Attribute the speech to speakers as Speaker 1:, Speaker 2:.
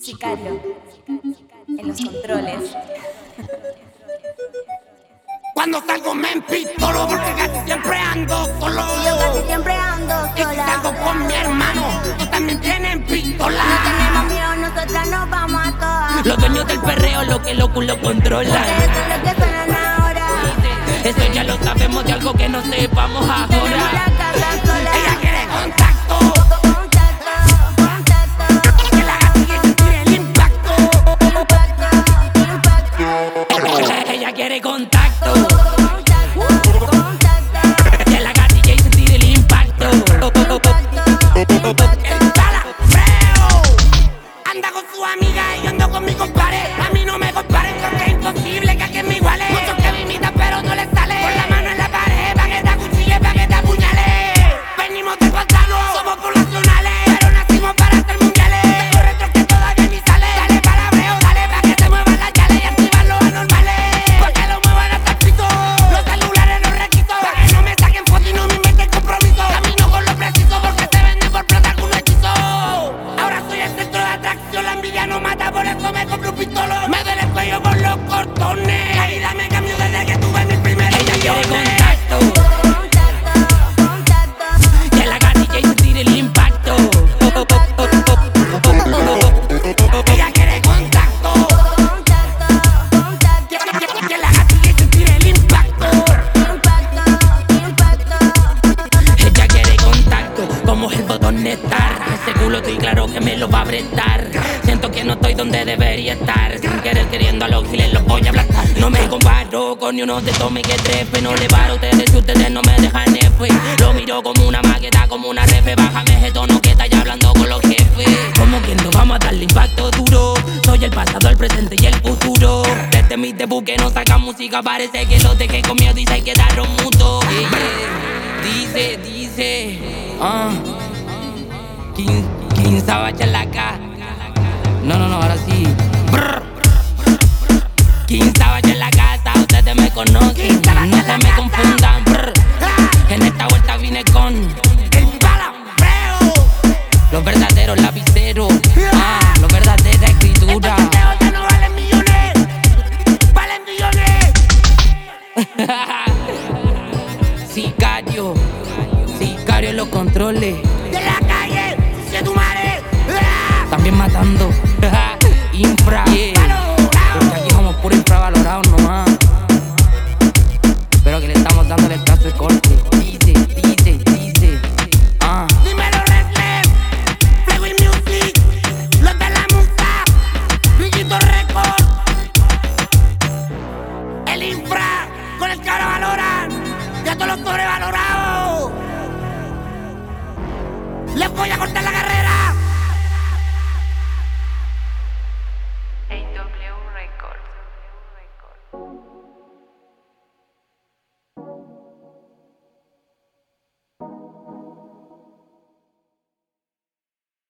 Speaker 1: Sicario, en los controles.
Speaker 2: Cuando salgo me empistolo porque casi siempre ando solo.
Speaker 1: Yo casi siempre ando
Speaker 2: Y si
Speaker 1: sola.
Speaker 2: salgo con mi hermano, tú también tienes pistola.
Speaker 1: No tenemos miedo, nosotras nos vamos a todas.
Speaker 3: Los dueños del perreo, lo que los culos controlan.
Speaker 1: Ustedes son los que suenan ahora.
Speaker 3: Eso ya lo sabemos de algo que no sepamos
Speaker 1: Tenemos
Speaker 3: ahora.
Speaker 1: la casa sola.
Speaker 2: Ella quiere contacto,
Speaker 1: Contacto, contacto,
Speaker 2: que la gatilla y sentir el impacto.
Speaker 1: impacto, impacto.
Speaker 3: Ella quiere contacto.
Speaker 1: Contacto, contacto,
Speaker 3: Que la gatilla y sentir el impacto.
Speaker 2: Instala, freo. Anda con su amiga y yo ando con mi compadre. A mí no me comparen porque es imposible que alguien me iguale. Muchos que me imitan pero no les sale. Con la mano en la pared pa' que te acuchille, pa' que te apuñale. Venimos de pantano, somos poblacionales, pero nacimos para ser mundiales. Tengo retros que todavía ni sale. Dale para breo, dale pa' que se muevan las chales y activar los anormales. Pa' que lo muevan hasta el piso. Los celulares los requisitos. Pa' que no me saquen fotos y no me inventen compromiso. Camino con lo preciso porque se venden por plata algún hechizo. Ahora soy el centro de atracción, la envidia no mata, por eso me compro un pistolo. Me duele el cuello con los cortones. La vida me cambió desde que tuve mi primer.
Speaker 3: Ella quiere contacto.
Speaker 1: contacto, contacto.
Speaker 3: Que la gatilla y sentir el impacto.
Speaker 2: Ella quiere contacto.
Speaker 1: Contacto, contacto,
Speaker 2: Que la gatilla y sentir el impacto.
Speaker 1: impacto, impacto.
Speaker 3: Ella quiere contacto, como el botón estar. Ese culo estoy claro que me lo va a prestar. Siento que no estoy donde debería estar. Sin querer queriendo a los giles los voy a aplastar. No me comparo con ni uno de tome que trepe. No le paro a ustedes si ustedes no me dejan F. Lo miro como una maqueta, como una refe. Bájame ese tono que está ya hablando con los jefes. Como que no vamos a darle impacto duro. Soy el pasado, el presente y el futuro. Desde mi debut que no saca música, parece que los dejé con miedo y se quedaron mudos. Dice, ¿quién sabe la acá? No, ahora sí. ¿Quién sabe en la casa? Ustedes me conocen, no se me confundan. En esta vuelta vine con
Speaker 2: Instala, freo.
Speaker 3: los verdaderos lapiceros, los verdaderas escrituras.
Speaker 2: Estos videos ya no valen millones, valen millones.
Speaker 3: Sicario en los controles,
Speaker 2: De la calle, de tu madre.
Speaker 3: también matando. Infra, porque aquí somos puro infravalorados nomás. Pero que le estamos dando el caso de corte. Dice,
Speaker 2: Dímelo, Restless, Freeway Music, los de la musa, Brillito Record, el infra, con el que ahora valoran, y a todos los sobrevalorados. Les voy a cortar la carrera.